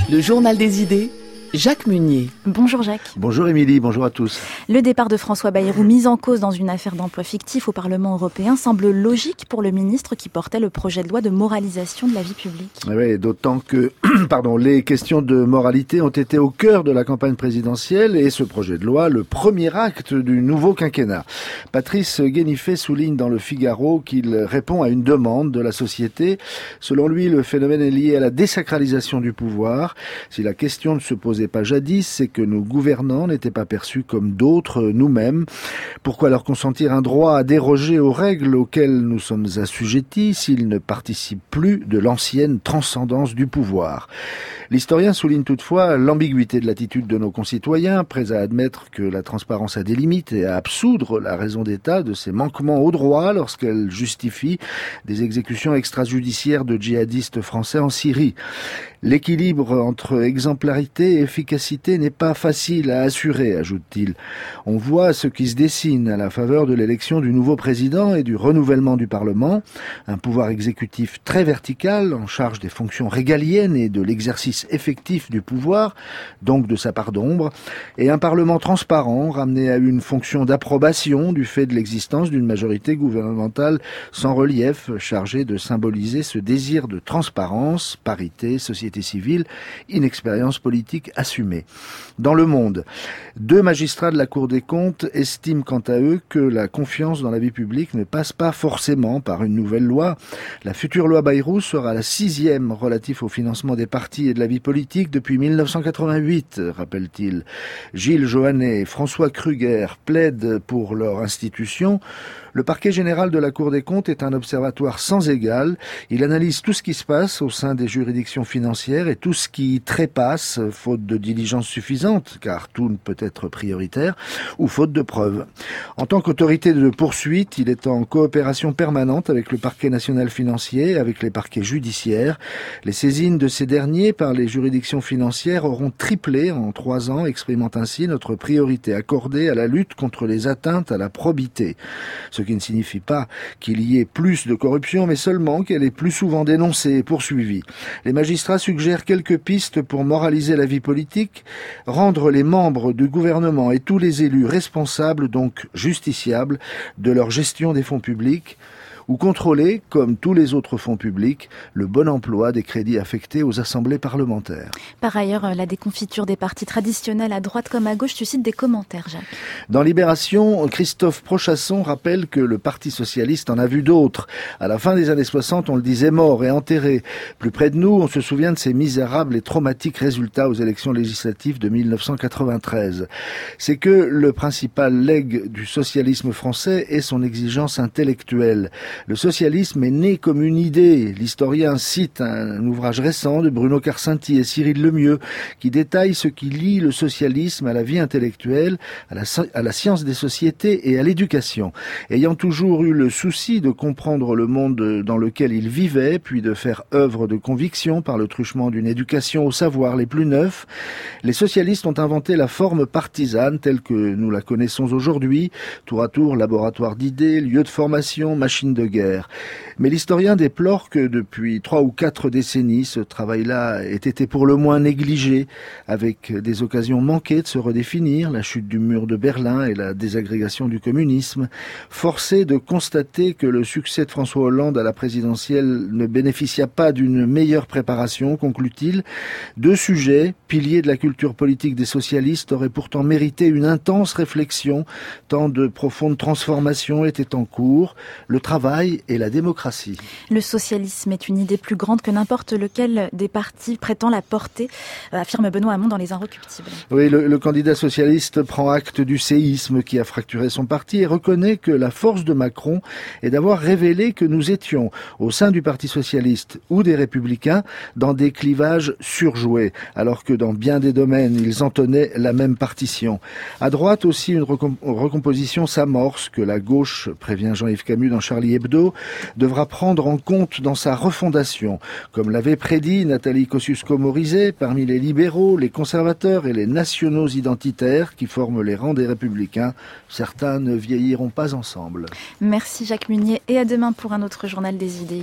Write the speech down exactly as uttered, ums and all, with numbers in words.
Le journal des idées, Jacques Munier. Bonjour Jacques. Bonjour Émilie, bonjour à tous. Le départ de François Bayrou, mis en cause dans une affaire d'emploi fictif au Parlement européen, semble logique pour le ministre qui portait le projet de loi de moralisation de la vie publique. Oui, d'autant que pardon, les questions de moralité ont été au cœur de la campagne présidentielle et ce projet de loi, le premier acte du nouveau quinquennat. Patrice Guénifet souligne dans le Figaro qu'il répond à une demande de la société. Selon lui, le phénomène est lié à la désacralisation du pouvoir. Si la question ne se posait pas jadis, c'est que nos gouvernants n'étaient pas perçus comme d'autres nous-mêmes. Pourquoi leur consentir un droit à déroger aux règles auxquelles nous sommes assujettis s'ils ne participent plus de l'ancienne transcendance du pouvoir? L'historien souligne toutefois l'ambiguïté de l'attitude de nos concitoyens, prêts à admettre que la transparence a des limites et à absoudre la raison d'État de ses manquements au droit lorsqu'elle justifie des exécutions extrajudiciaires de djihadistes français en Syrie. L'équilibre entre exemplarité et efficacité n'est pas facile à assurer, ajoute-t-il. On voit ce qui se dessine à la faveur de l'élection du nouveau président et du renouvellement du Parlement. Un pouvoir exécutif très vertical, en charge des fonctions régaliennes et de l'exercice effectif du pouvoir, donc de sa part d'ombre, et un Parlement transparent, ramené à une fonction d'approbation du fait de l'existence d'une majorité gouvernementale sans relief, chargée de symboliser ce désir de transparence, parité, société civile, inexpérience politique assumée. Dans Le Monde, deux magistrats de la Cour des comptes estiment quant à eux que la confiance dans la vie publique ne passe pas forcément par une nouvelle loi. La future loi Bayrou sera la sixième relative au financement des partis et de la vie politique depuis mille neuf cent quatre-vingt-huit, rappelle-t-il. Gilles Joannet et François Kruger plaident pour leur institution. Le parquet général de la Cour des comptes est un observatoire sans égal. Il analyse tout ce qui se passe au sein des juridictions financières et tout ce qui trépasse, faute de diligence suffisante, car tout ne peut être prioritaire, ou faute de preuves. En tant qu'autorité de poursuite, il est en coopération permanente avec le parquet national financier, avec les parquets judiciaires. Les saisines de ces derniers par les juridictions financières auront triplé en trois ans, exprimant ainsi notre priorité accordée à la lutte contre les atteintes à la probité. Ce qui ne signifie pas qu'il y ait plus de corruption, mais seulement qu'elle est plus souvent dénoncée et poursuivie. Les magistrats suggèrent quelques pistes pour moraliser la vie politique, rendre les membres du gouvernement et tous les élus responsables, donc justiciables, de leur gestion des fonds publics, ou contrôler, comme tous les autres fonds publics, le bon emploi des crédits affectés aux assemblées parlementaires. Par ailleurs, la déconfiture des partis traditionnels à droite comme à gauche suscite des commentaires, Jacques. Dans Libération, Christophe Prochasson rappelle que le Parti socialiste en a vu d'autres. À la fin des années soixante, on le disait mort et enterré. Plus près de nous, on se souvient de ses misérables et traumatiques résultats aux élections législatives de mille neuf cent quatre-vingt-treize. C'est que le principal legs du socialisme français est son exigence intellectuelle. Le socialisme est né comme une idée. L'historien cite un ouvrage récent de Bruno Carcinti et Cyril Lemieux qui détaille ce qui lie le socialisme à la vie intellectuelle, à la, à la science des sociétés et à l'éducation. Ayant toujours eu le souci de comprendre le monde dans lequel il vivait, puis de faire œuvre de conviction par le truchement d'une éducation aux savoirs les plus neufs, les socialistes ont inventé la forme partisane telle que nous la connaissons aujourd'hui, tour à tour laboratoire d'idées, lieu de formation, machine de guerre. Mais l'historien déplore que depuis trois ou quatre décennies, ce travail-là ait été pour le moins négligé, avec des occasions manquées de se redéfinir, la chute du mur de Berlin et la désagrégation du communisme, forcé de constater que le succès de François Hollande à la présidentielle ne bénéficia pas d'une meilleure préparation, conclut-il. Deux sujets, piliers de la culture politique des socialistes, auraient pourtant mérité une intense réflexion, tant de profondes transformations étaient en cours, le travail et la démocratie. Le socialisme est une idée plus grande que n'importe lequel des partis prétend la porter, affirme Benoît Hamon dans Les Inrecuptibles. Oui, le, le candidat socialiste prend acte du séisme qui a fracturé son parti et reconnaît que la force de Macron est d'avoir révélé que nous étions, au sein du Parti socialiste ou des Républicains, dans des clivages surjoués, alors que dans bien des domaines, ils entonnaient la même partition. À droite aussi, une recom- recomposition s'amorce que la gauche, prévient Jean-Yves Camus dans Charlie Hebdo, devra prendre en compte dans sa refondation. Comme l'avait prédit Nathalie Kosciusko-Morizet, parmi les libéraux, les conservateurs et les nationaux identitaires qui forment les rangs des Républicains, certains ne vieilliront pas ensemble. Merci Jacques Munier et à demain pour un autre journal des idées.